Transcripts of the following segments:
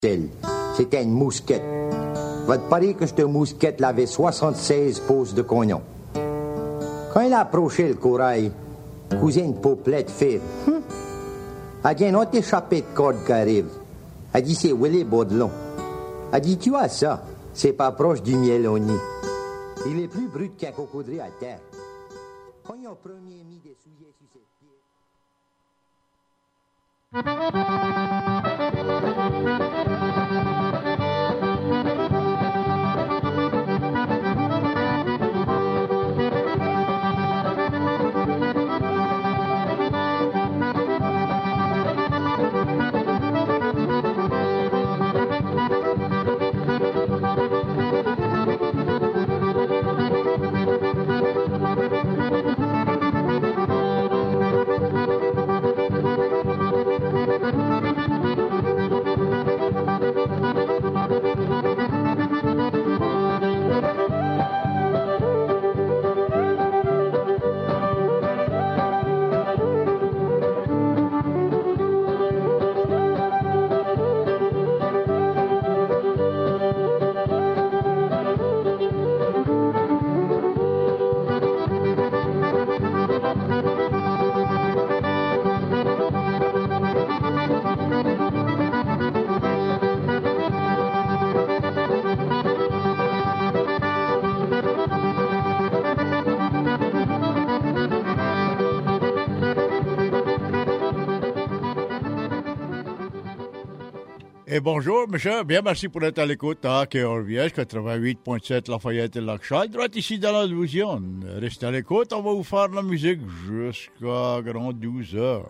C'était une mousquette. Votre pari que cette mousquette avait 76 pouces de cognon. Quand il a approché le corail, cousine Pauplette fait Elle dit, un autre échappé de corde qui arrive. Elle dit, c'est Willy Baudelon. Elle dit, tu vois ça, c'est pas proche du mieloni. Il est plus brut qu'un cocodrille à terre. Quand ils ont premier mis des souliers sur ses pieds... Et bonjour, monsieur. Bien, merci pour être à l'écoute à KRVS 88.7 Lafayette et Lac-Charles. Droit ici dans la Louisiane. Restez à l'écoute, on va vous faire de la musique jusqu'à grand 12 heures.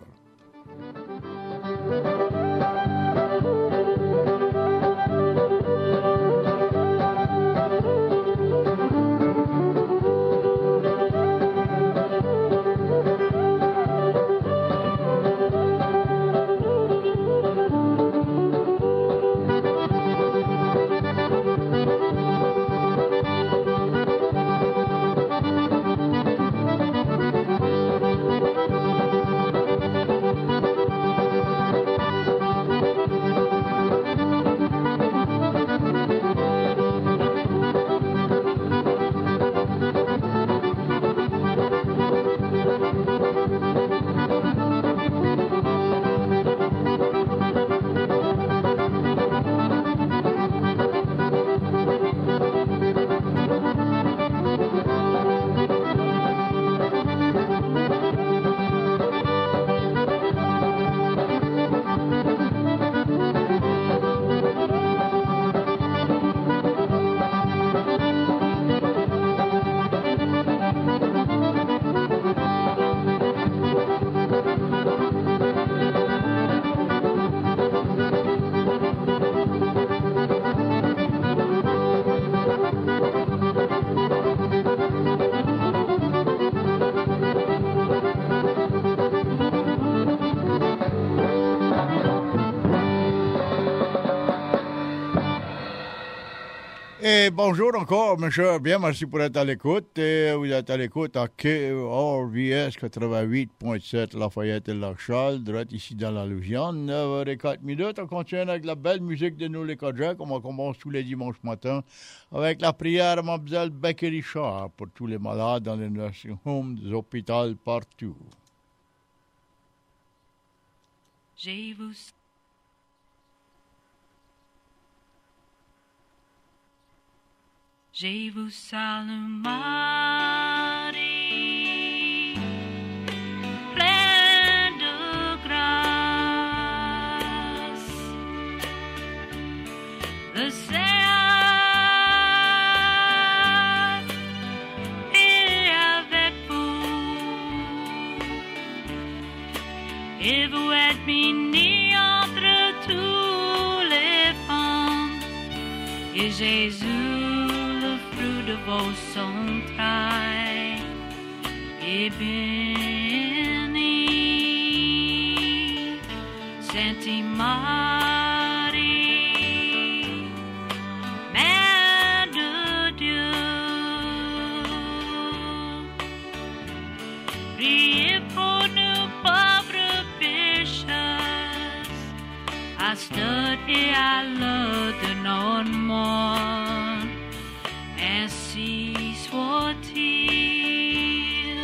Et bonjour encore, monsieur. Bien, merci pour être à l'écoute. Et vous êtes à l'écoute à KRVS 88.7 Lafayette et Lac-Charles, direct ici dans la Louisiane. 9h04. On continue avec la belle musique de nous les Kojak. On commence tous les dimanches matins avec la prière à Mlle Becky Richard pour tous les malades dans les nursing homes, des hôpitaux partout. Je vous salue Marie, pleine de grâce. Le Seigneur est avec vous et vous êtes bénie entre toutes les femmes et Jésus de vos entrailles et béni, Sainte Marie, Mère de Dieu, priez pour nous pauvres pécheurs, à ce et à l'heure non more, ainsi soit-il.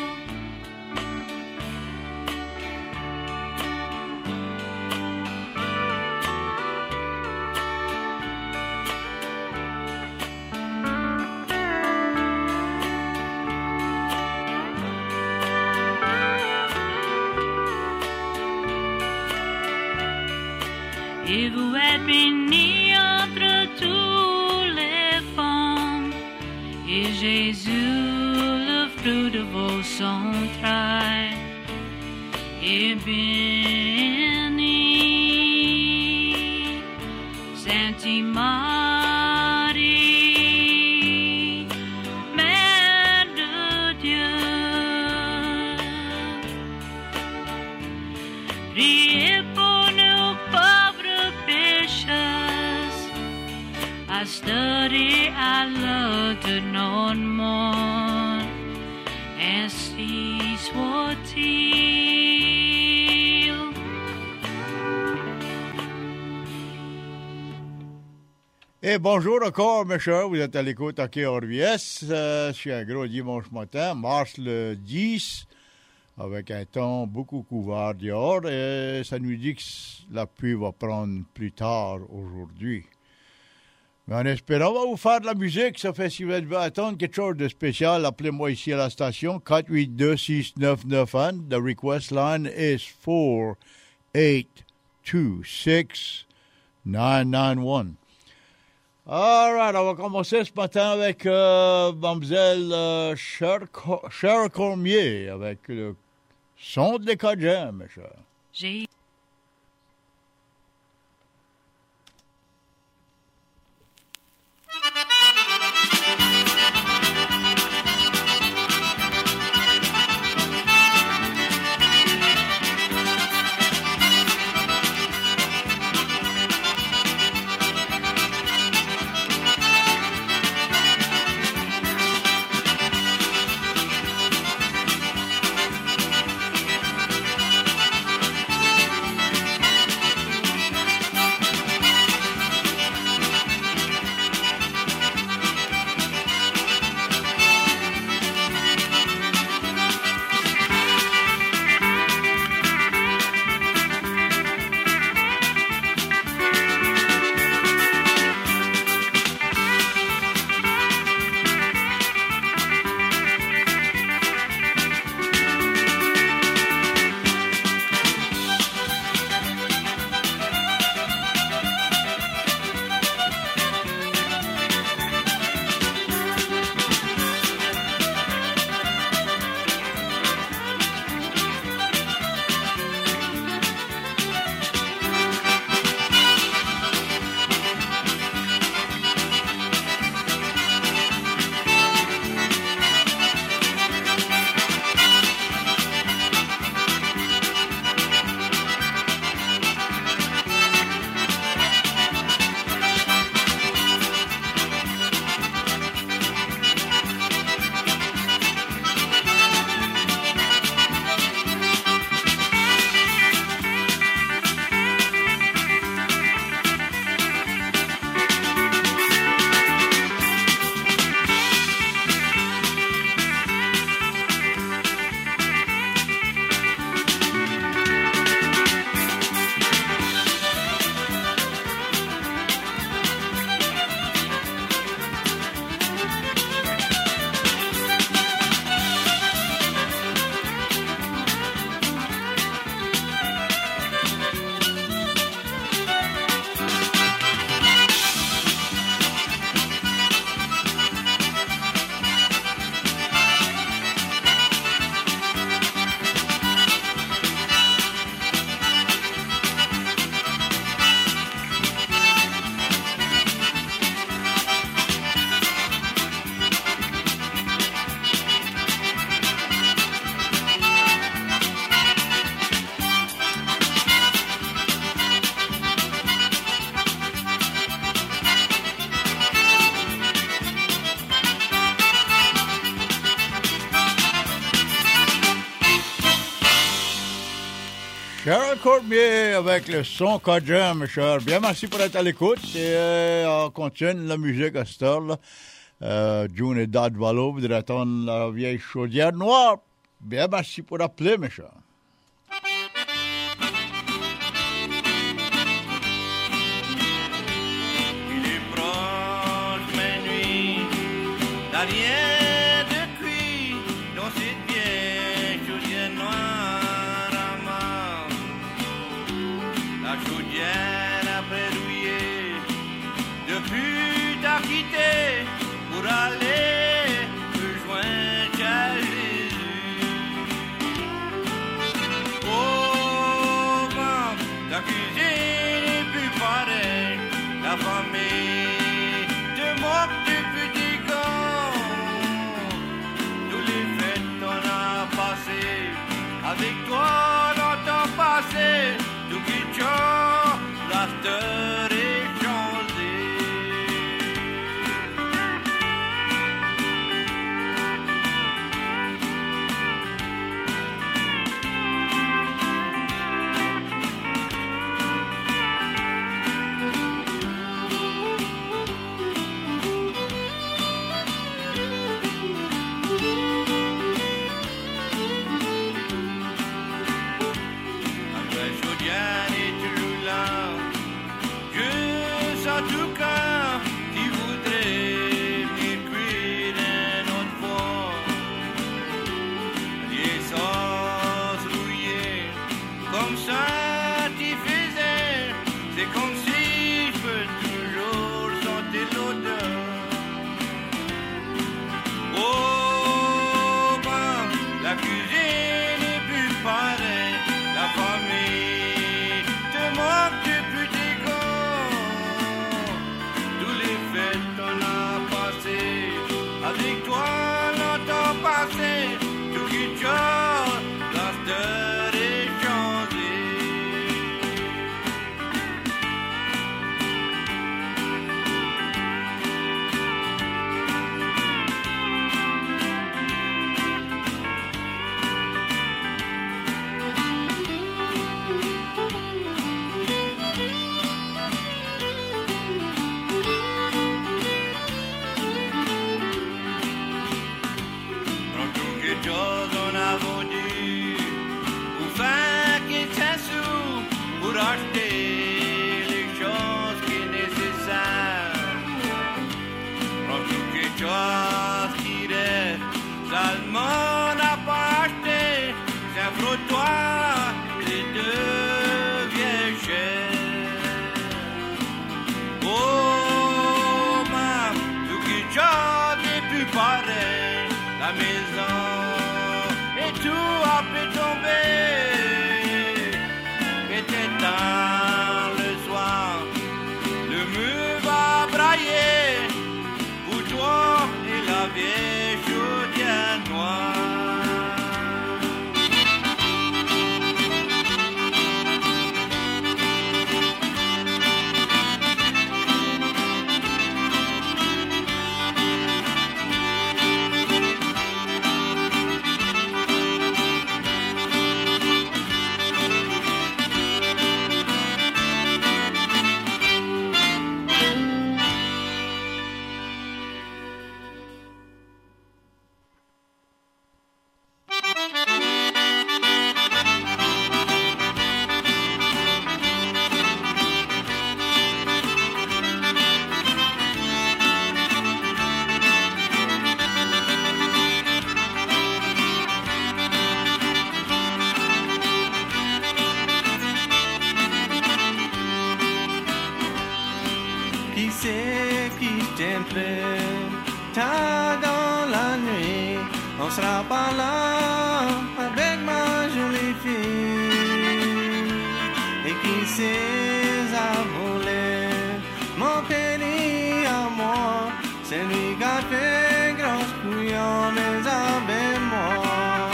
Et vous êtes bénis entre tous les femmes, et Jésus, le fruit de vos entrailles, est béni. Sainte Marie, Mère de Dieu, priez pour nous pauvres pécheurs, à study à l'heure de notre mort, ainsi soit-il. Et bonjour encore, mes chers, vous êtes à l'écoute à KRVS. C'est un gros dimanche matin, mars le 10, avec un temps beaucoup couvert dehors, et ça nous dit que la pluie va prendre plus tard aujourd'hui. Mais en espérant, on va vous faire de la musique. Ça fait si vous devez attendre quelque chose de spécial, appelez-moi ici à la station, 482-6991. The request line is 482-6991. All right, on va commencer ce matin avec mademoiselle Cher Cormier, avec le son de l'Acadien, mes chers. J'ai J'ai Cormier avec le son Cajun, mes chers. Bien, merci pour être à l'écoute. Et on continue la musique à cette heure-là. June et Dad Valo, vous devez attendre la vieille chaudière noire. Bien, merci pour appeler, mes chers. Il est proche, mes nuits, rien de cuit dans cette vieille chaudière noire à mort. La chaudière a pérouillé depuis t'as quitté pour aller rejoindre à Jésus. Oh, maman, ta cuisine est plus pareille, la famille te moque du petit gants. Tous les fêtes on a passé, avec toi longtemps passé, tout qui chante, la steur est changée. La maison et tout a pu tomber. Peut-être tard le soir, le mur va brailler pour toi et la vieille chaudière noire. Tard dans la nuit, on sera pas là avec ma jolie fille. Et qui sait à voler mon pénis à moi, c'est lui qui a fait grosse couillon, mais avec moi.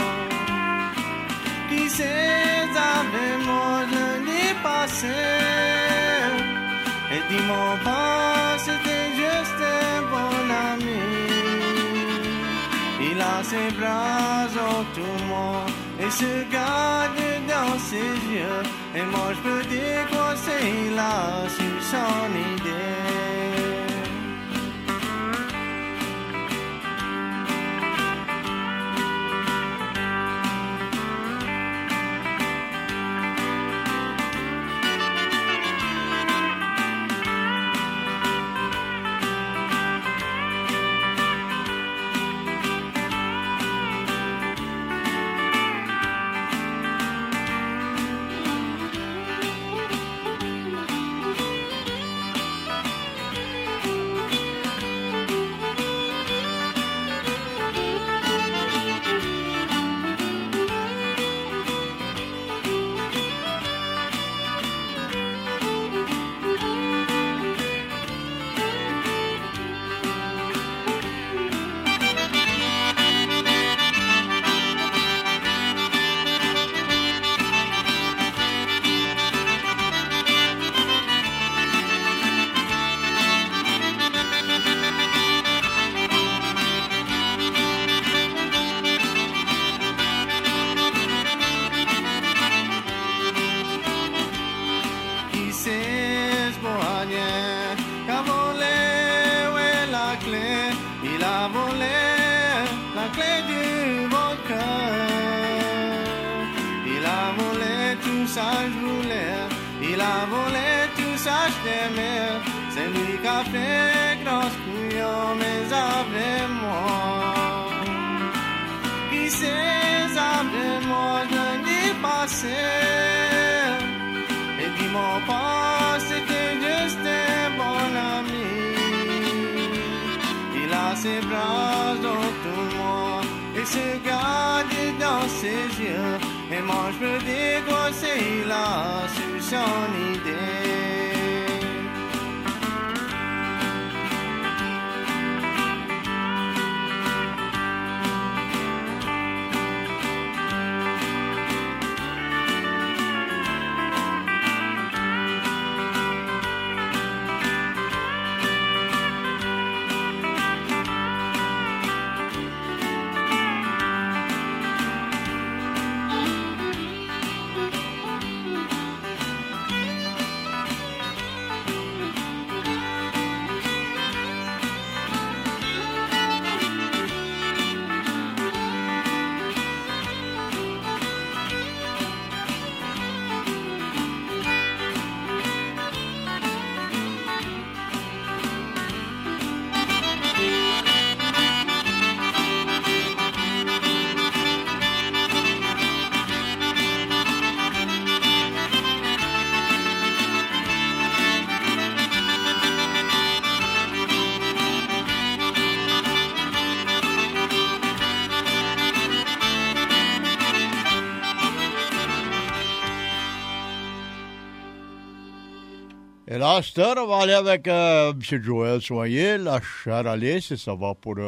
Qui sait avec moi, je l'ai passé. Et dis-moi pas, c'était juste un bon ami. Il a ses bras autour de moi et se garde dans ses yeux. Et moi je peux dire quoi c'est là sur son idée. Il a volé tout ça, je t'aimais. C'est lui qui a fait grosse couillon, mais après moi. Qui sait, après moi, je n'y passais. Et puis mon pas, c'était juste un bon ami. Il a ses bras autour de moi. Il se garde dans ses yeux. Et moi je peux dire quoi c'est là sur son idée. Et là, à cette heure, on va aller avec M. Joël Soigné, la Charalais, et ça va pour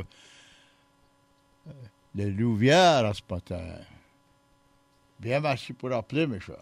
les Louvières à ce matin. Bien, merci pour appeler, mes chers.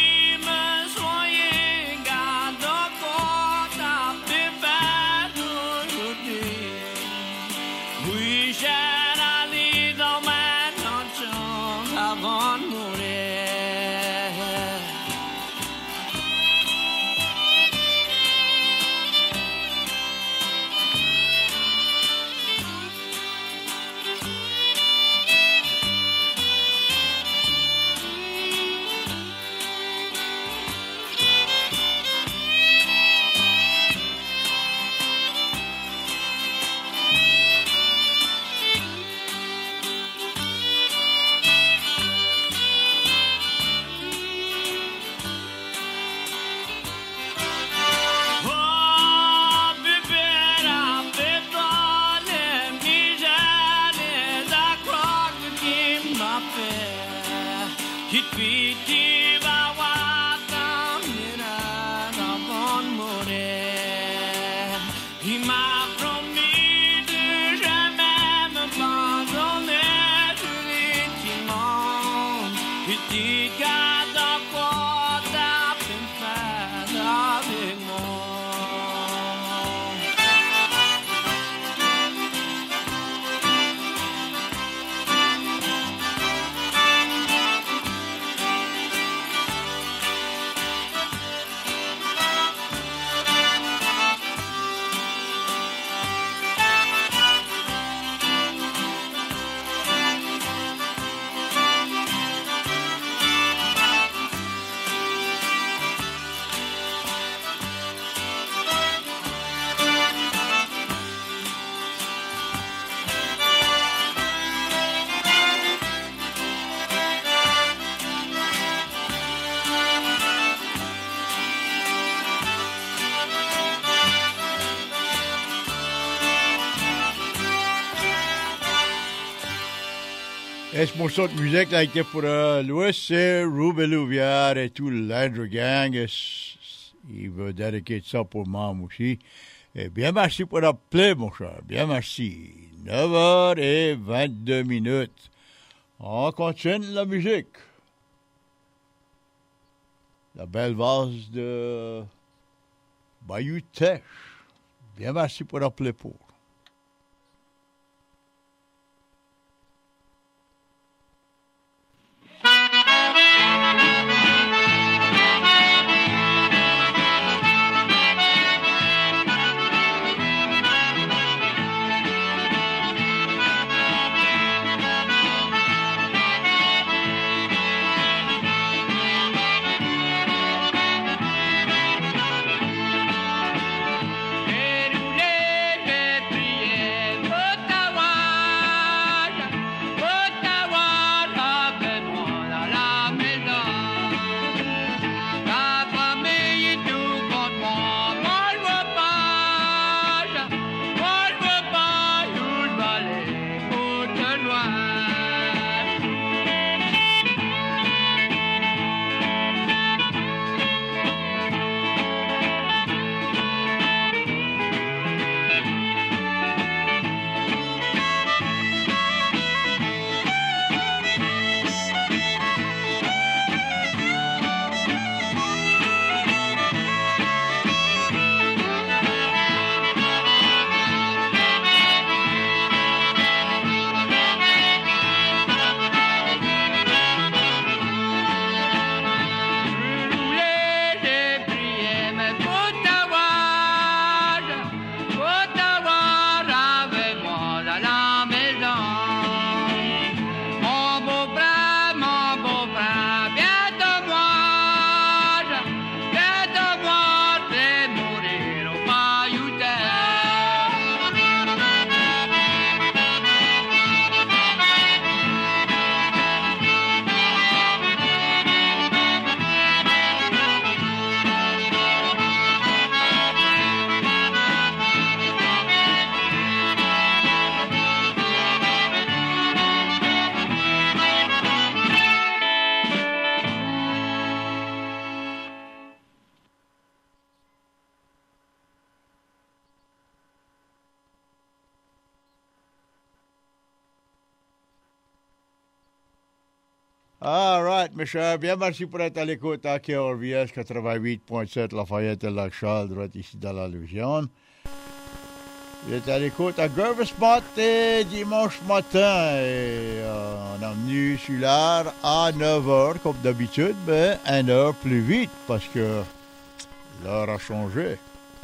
Qui m'a promis me soigner, garde quoi t'as pu faire. Et puis tu vas voir ta mirage avant de mourir. Il m'a promis de jamais me pardonner tout les dimanches. Et tu gardes encore ta peine faire avec moi. Et ce morceau de musique là était pour Louis, c'est Ruben Louvière et tout l'Andrew Gang. Il veut dédier ça pour moi aussi. Et bien merci pour l'appeler, mon cher. Bien merci. 9h22. On continue la musique. La belle valse de Bayou Teche. Bien merci pour l'appeler pour. All right, mes chers, bien merci pour être à l'écoute à KRVS 88.7 Lafayette et Lac-Charles, droit ici dans la Louisiane. Vous êtes à l'écoute à Gervais Matin dimanche matin et on est venu sur l'heure à 9h comme d'habitude, mais 1 heure plus vite parce que l'heure a changé.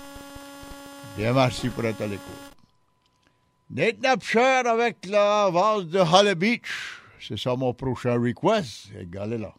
Bien merci pour être à l'écoute. Nate Napcher avec la valse de Holly Beach. C'est ça mon prochain request. Égalez là.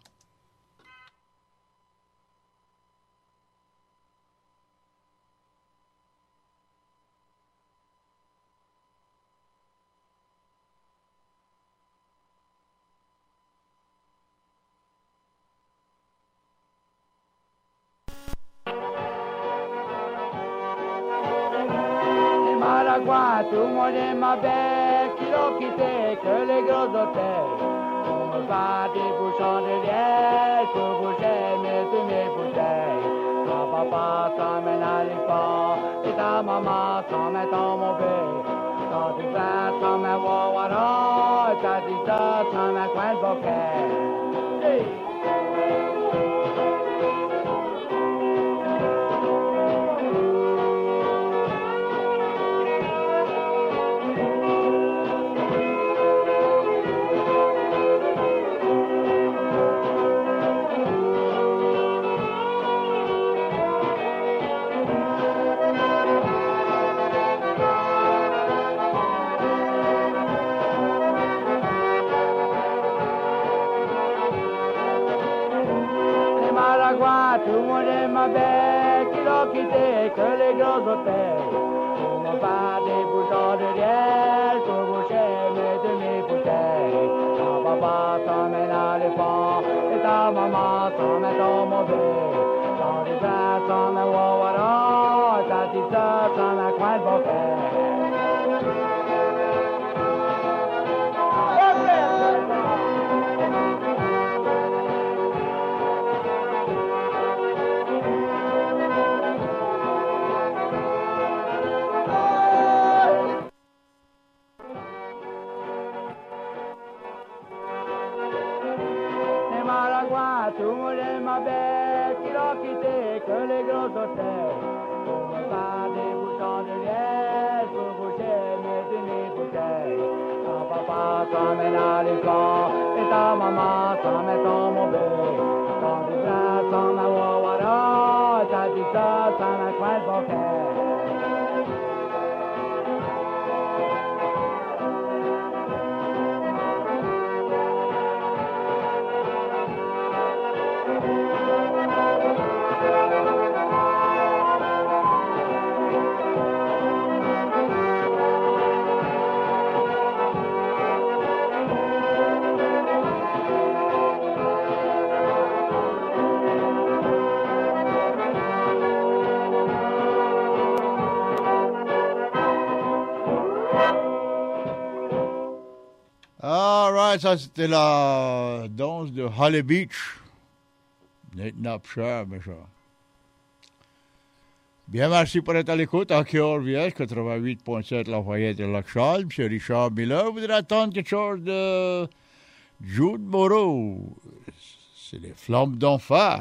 Tout le monde est ma belle, qui l'ont quitté que les gros hôtels. On me pas des bouchons de liège pour boucher mes bouteilles. Ton papa s'emmène à l'école et ta maman s'en met dans mon bec. Quand tu vas s'en met wawara, ta dit ça s'en met coin de bouquet. Tout le monde est ma belle, qui l'ont quitté que les gros hôtels. Pour me pas des bouchons de liège, pour boucher mes demi-bouteilles. Ton papa s'emmène à l'école, et ta maman s'en met dans mon bec. Ton divin s'en met wawara, ta dit ça s'en met coin de bouquet. Tout le monde est ma belle, qui l'ont quitté que les gros hôtels. Pour me pas des bouchons de liège, pour boucher mes demi-bouteilles. Ton papa s'emmène à l'école, et ta maman s'en met dans mon bec. Ton divin s'en met wawara, ta dit ça s'en met coin de bouquet. Ça c'était la danse de Holly Beach. Nate Napshire, mes chers. Bien, merci pour être à l'écoute. À KRVS 88.7 Lafayette et Lac-Charles. M. Richard Miller voudrait attendre quelque chose de Jude Moreau. C'est les Flammes d'enfer.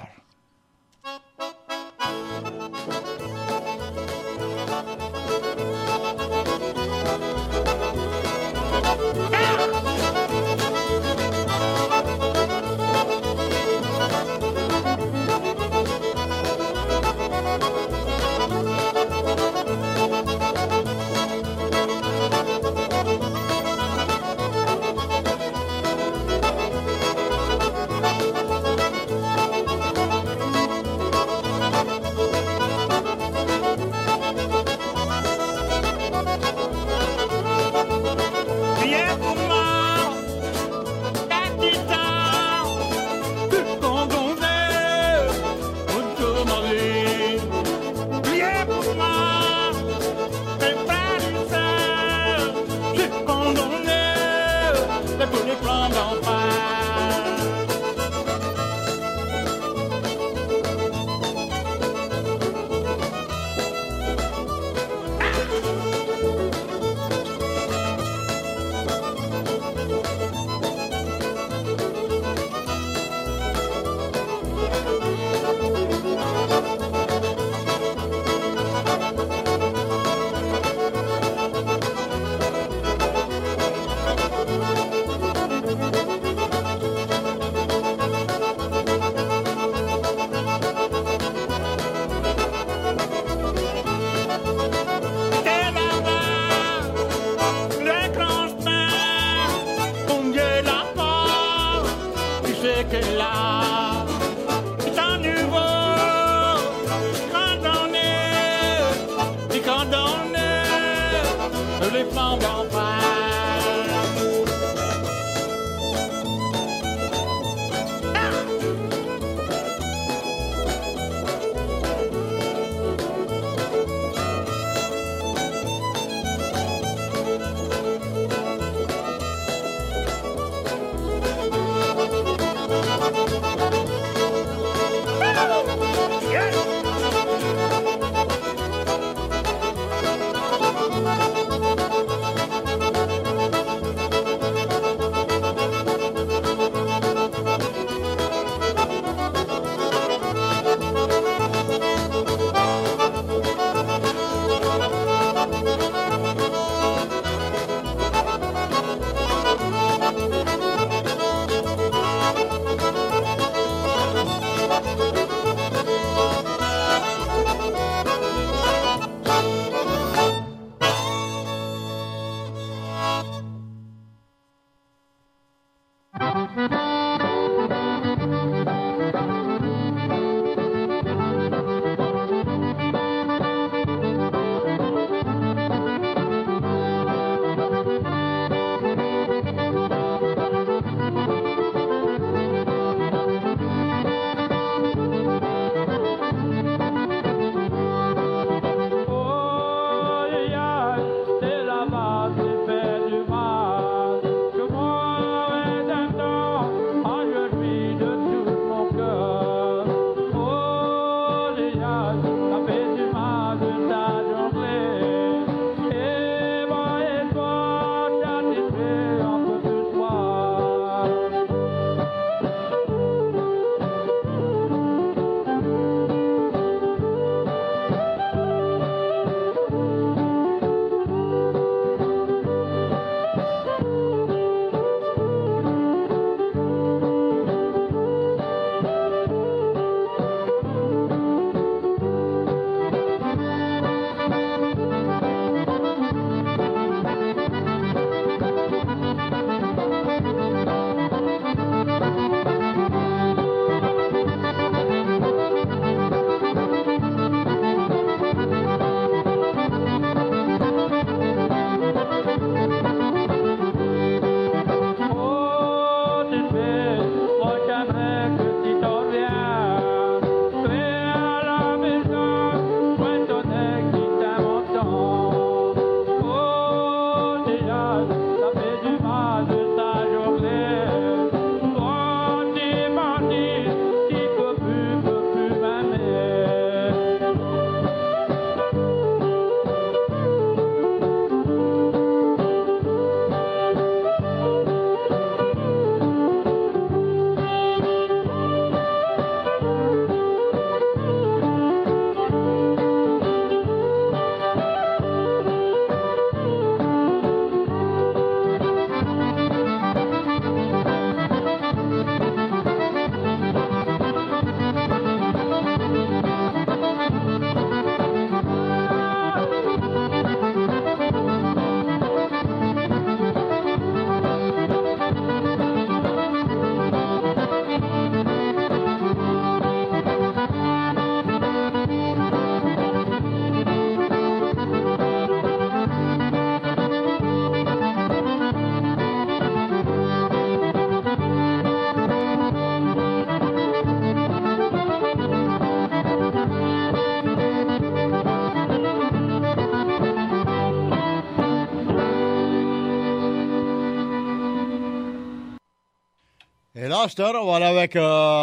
Et là, cette heure, on va aller avec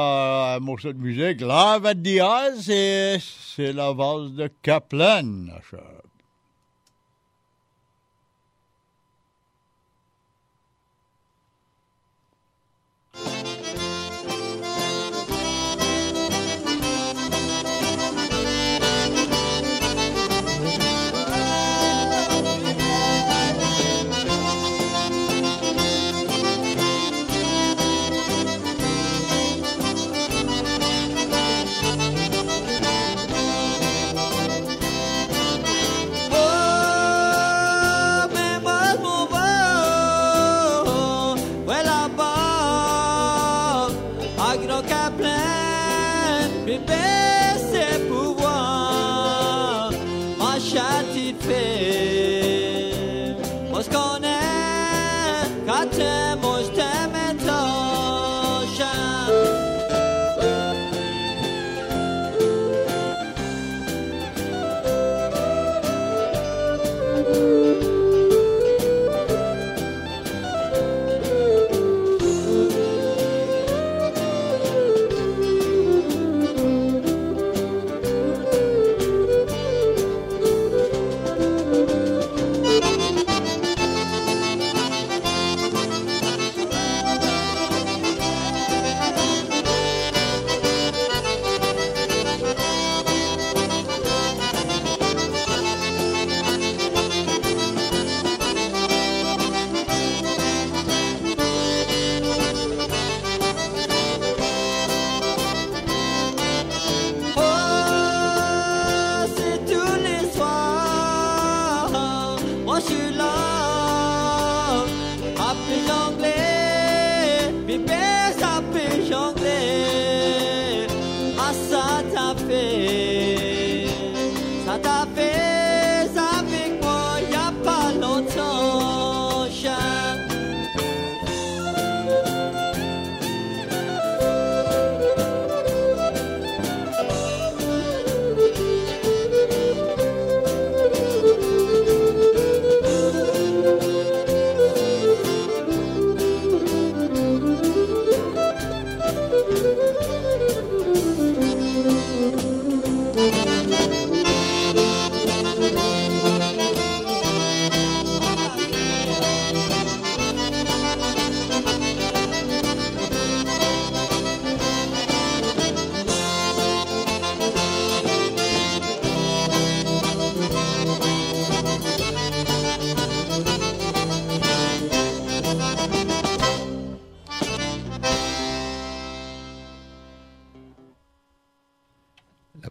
un morceau de musique. Live at the Oz, et c'est la valse de Kaplan.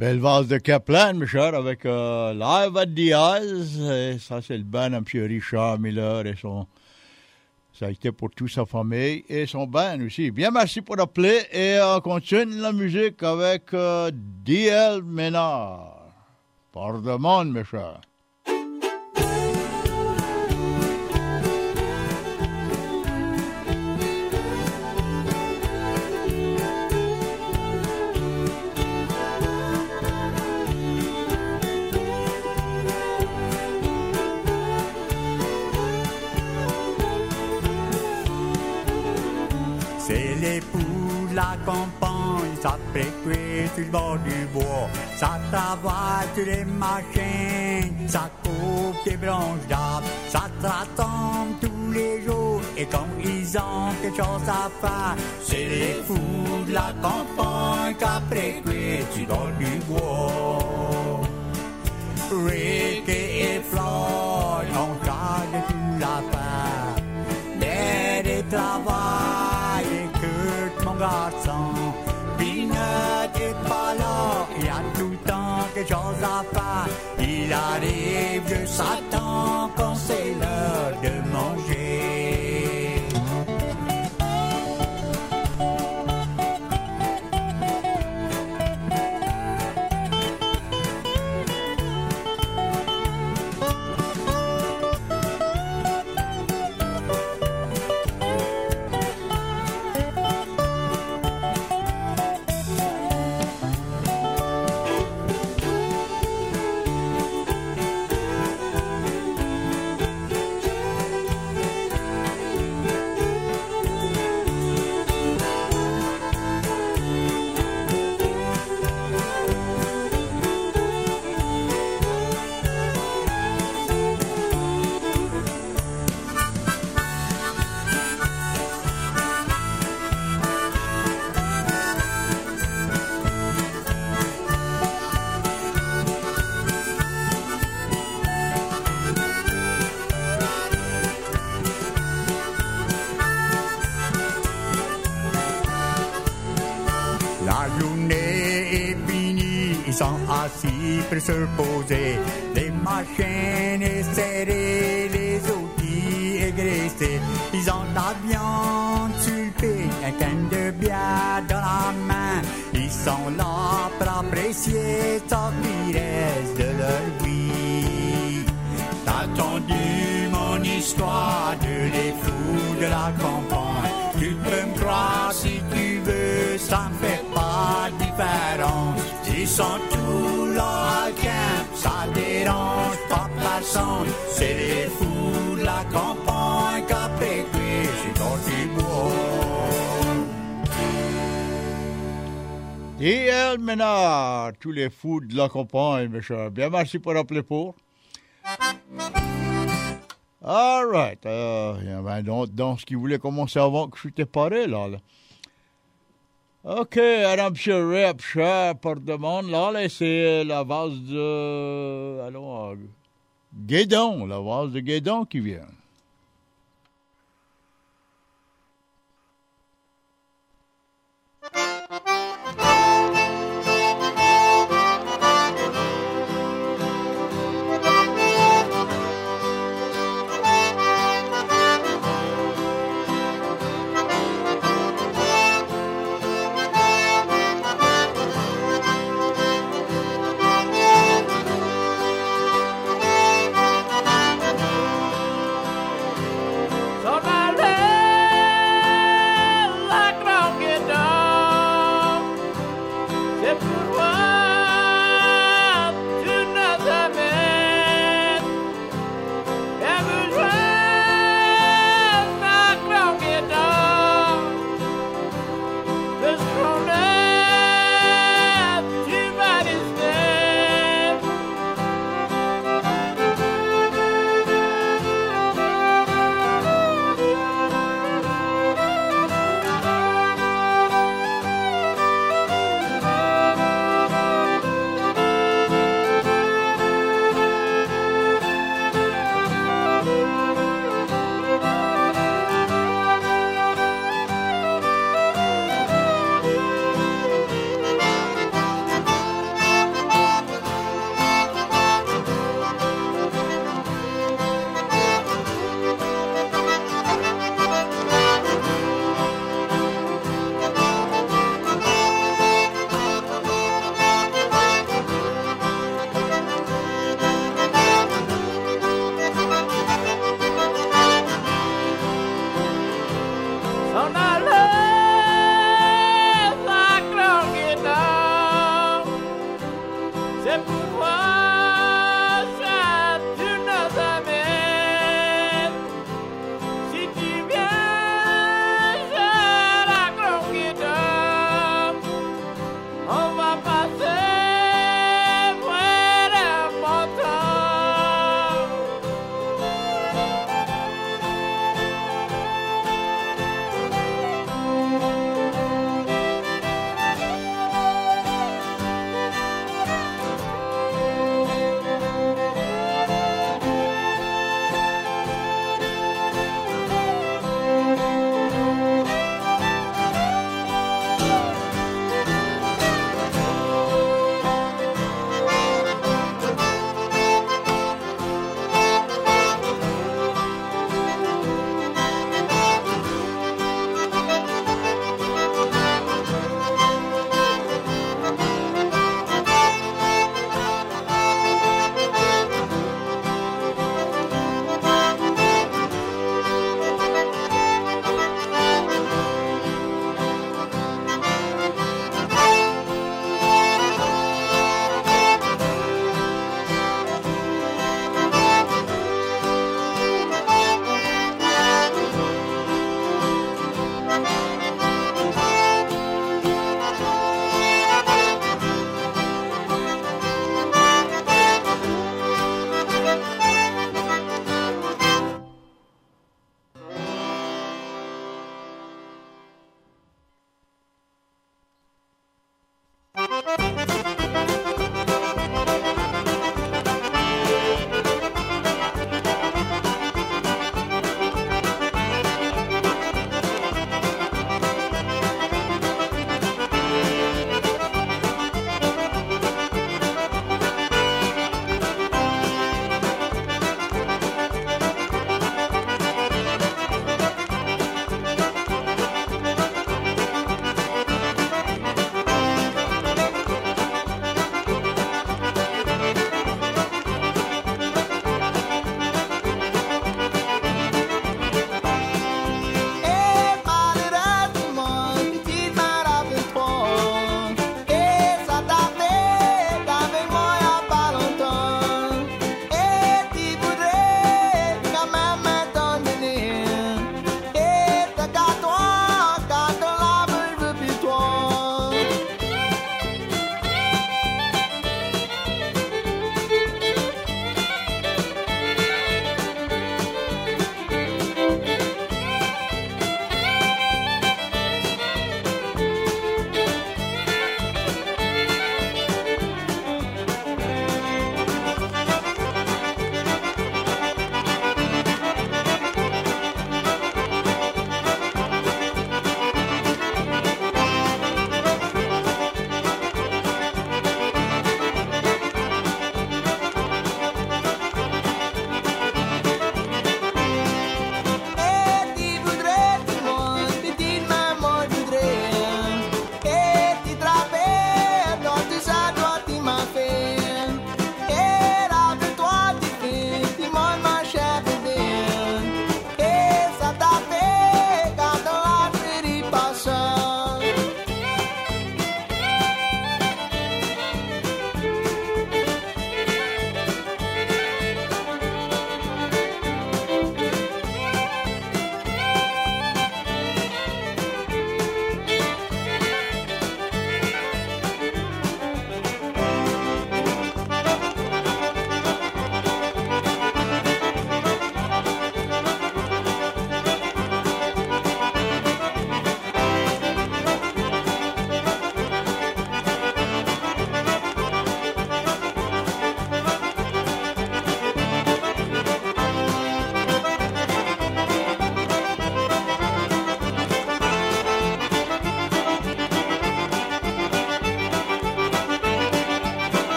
Belle vase de Kaplan, mes chers, avec Live at the Eyes. Et ça, c'est le band à M. Richard Miller et son... Ça a été pour toute sa famille et son band aussi. Bien, merci pour l'appeler. Et on continue la musique avec D.L. Ménard. Par demande, mes chers. La campagne, ça précuit sur le bord du bois, ça travaille sur les machines, ça coupe des branches d'arbres, ça t'attend tous les jours, et quand ils ont quelque chose à faire, c'est les fous de la campagne qui précuit sur le bord du bois. Rick et Floyd ont gardé toute l'affaire, mais des travail et que mon garçon, Peanut est pas là, il y a tout le temps quelque chose à faire, il arrive de Satan quand c'est l'heure de manger. Assis, prêts se poser, les machines serrées, les outils égraissés. Ils ont de la viande sur le pied, un canne de bière dans la main. Ils sont là pour apprécier ce qui reste de leur vie. T'as entendu mon histoire de les fous de la campagne. Tu peux me croire si tu veux, ça ne fait pas de différence. Ils sont tous là à camp, ça dérange pas personne. C'est les fous de la campagne qui précuit sur ton petit bois. D.L. Ménard, tous les fous de la campagne, mes chers. Bien, merci pour l'appeler pour. All right. Il y avait un autre danse qui voulait commencer avant que je t'ai parlé, là. OK, alors, M. Rep, cher, par demande, là, c'est la vase de... Alors, Guédon, la vase de Guédon qui vient.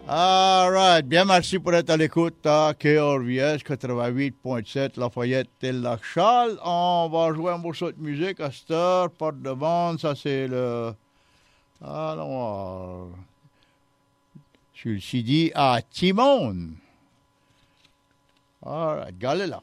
All right. Bien, merci pour être à l'écoute à KRVS 88.7 Lafayette et Lac Charles. On va jouer un morceau de musique à cette heure. Porte de vente, ça c'est le... Alors, sur le CD à Timon. All right. Galila.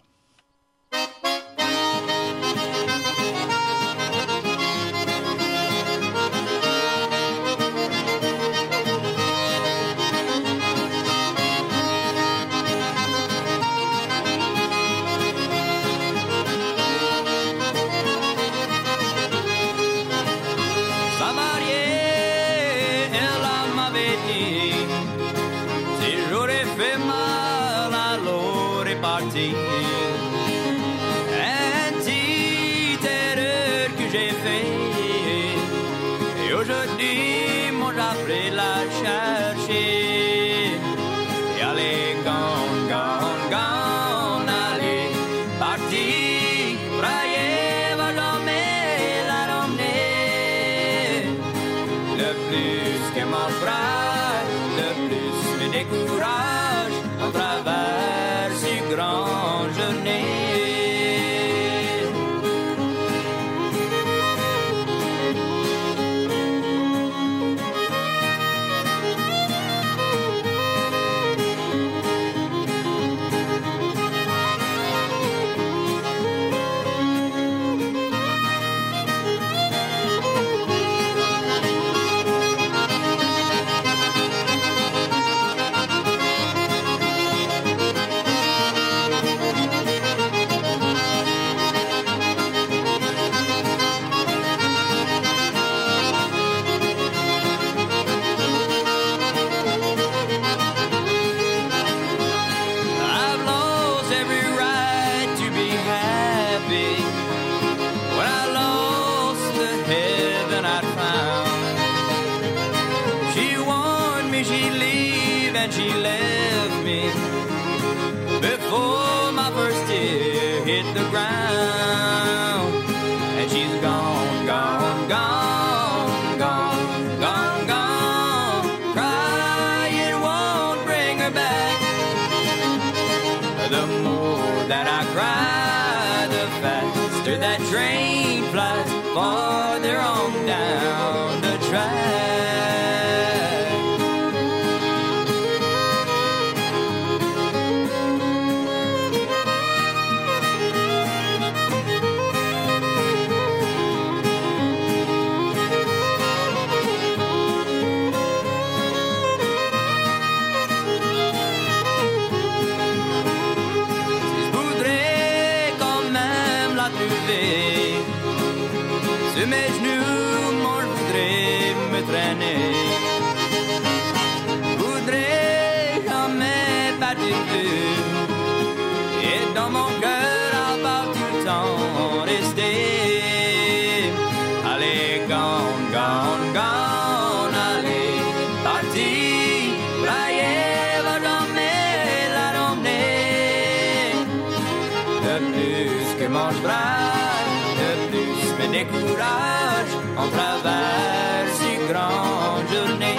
On traverse une grande journée.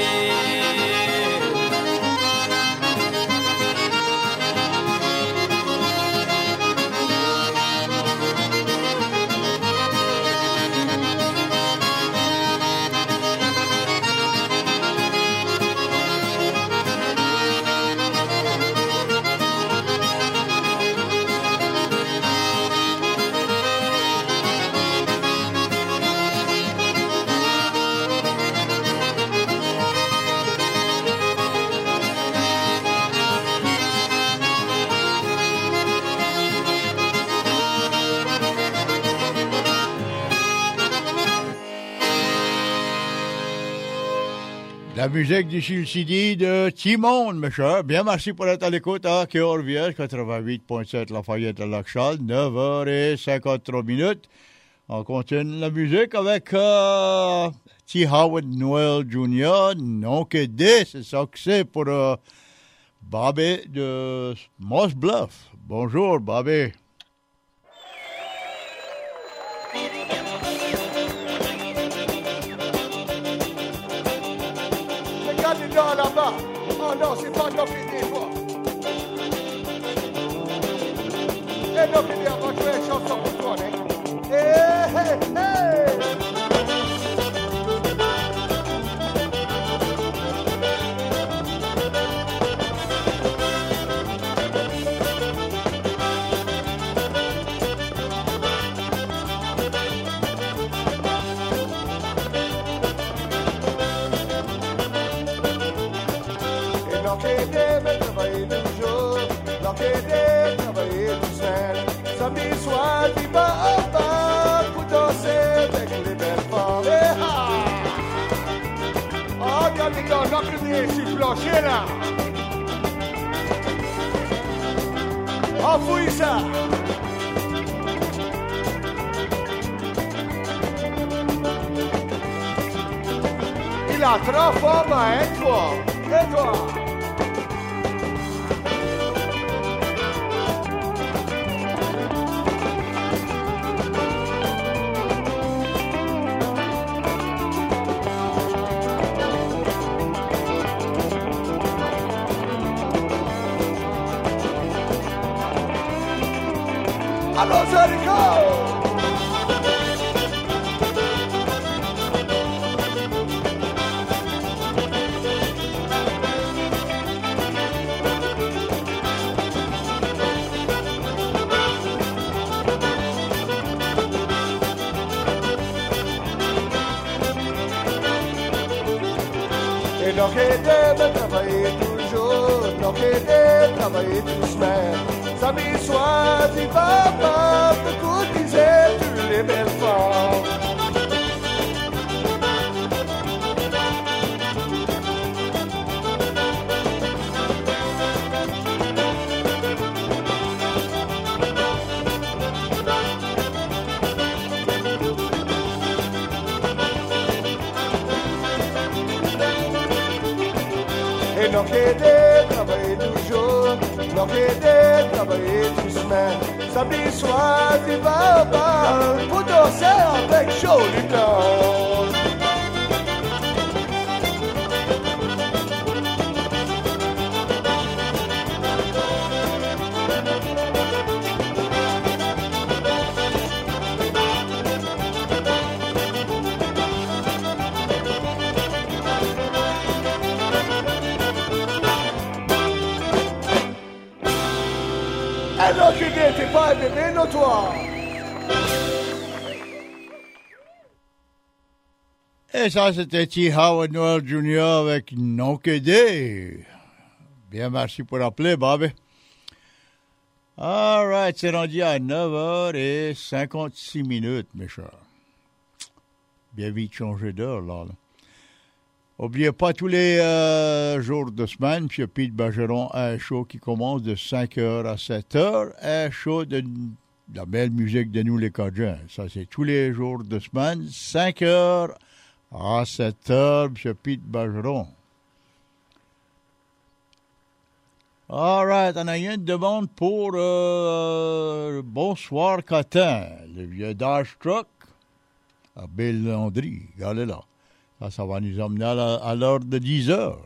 La musique du CD de Timon, mes chers. Bien, merci pour être à l'écoute à KRVS 88.7 Lafayette à Lac-Charles, 9h53. On continue la musique avec T. Howard Noel Jr. Non que des succès pour Bobby de Moss Bluff. Bonjour, Bobby. Là-bas, Non, c'est pas Knock It Day, toi. Et Knock It Day, on va jouer une chanson pour toi, hein. Hey, hey, hey. Samedi soir, tu vas au bar pour danser avec les belles femmes. Oh, regarde les gars, knock it day sur le plancher là. Enfouille ça. Il a trop fort, hein, toi. Et toi? Allons, Jericho! Et donc, aider, travailler toujours, donc aider, travailler tout semaine. Samedi soir, tu vas pas te courtiser toutes les belles femmes. Et donc aider, travailler toujours, donc aider, travailler tout semaine. Samedi soir, tu vas au bar pour danser avec Jolie Blonde. Alors que t'es pas un bébé notoire. Et ça, c'était T. Howard Noel Jr. avec Knock It Day. Bien, merci pour l'appeler, Bobby. All right, c'est rendu à 9h56, mes chers. Bien vite changer d'heure, là. N'oubliez pas tous les jours de semaine, M. Pete Bergeron a un show qui commence de 5h à 7h, un show de la belle musique de nous les Cajuns. Ça, c'est tous les jours de semaine, 5h à 7h, M. Pete Bergeron. All right, on a une demande pour Bonsoir Cotin, le vieux Dash Truck à Belle-Landry. Regardez là. Ça va nous emmener à l'heure de 10 heures.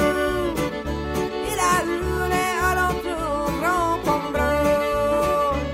Il a roulé alentour, grand comme bleu.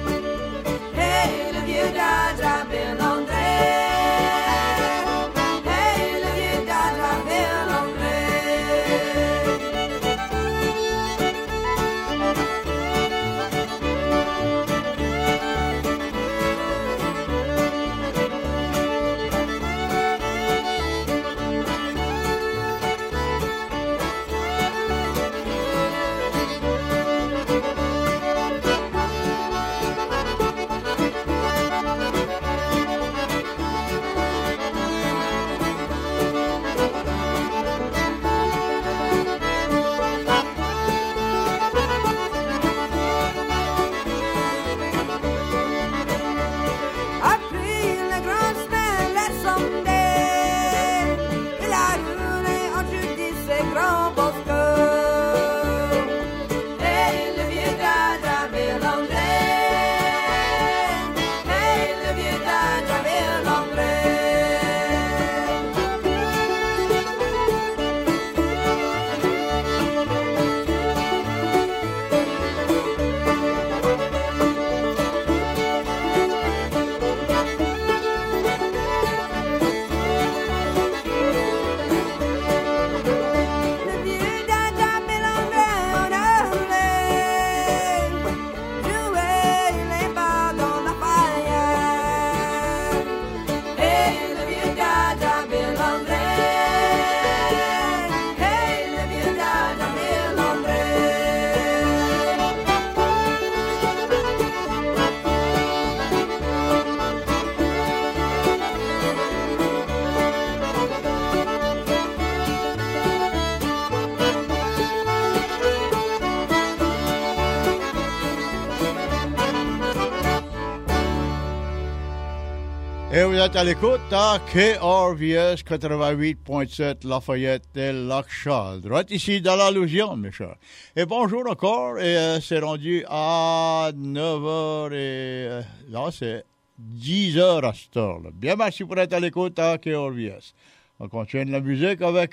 Et vous êtes à l'écoute à KRVS 88.7 Lafayette et Lac-Charles. Droite ici dans la Louisiane, mes chers. Et bonjour encore. Et c'est rendu à 9h et là c'est 10h à cette heure. Bien, merci pour être à l'écoute à KRVS. On continue la musique avec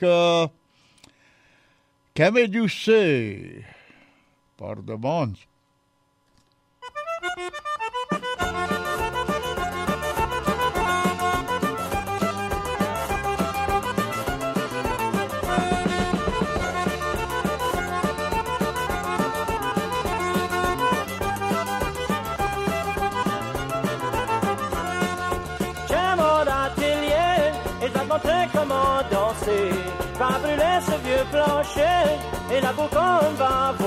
Camille Doucet par demande. Comment danser, va brûler ce vieux plancher et la bouconne va